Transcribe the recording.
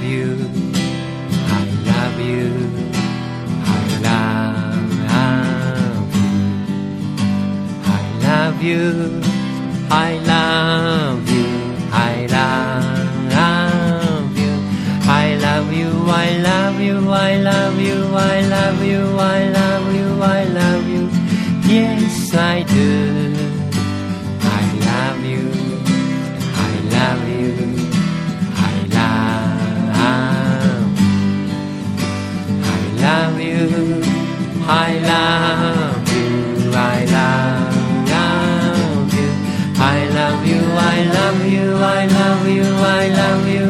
you, I love you, I love you, I love you, I love you, I love you, I love you, I love you, I love you, I love you, I love you, yes I do, I love you, I love you, I love you, I love you, I love you, I love you, I love you, I love you, I love you,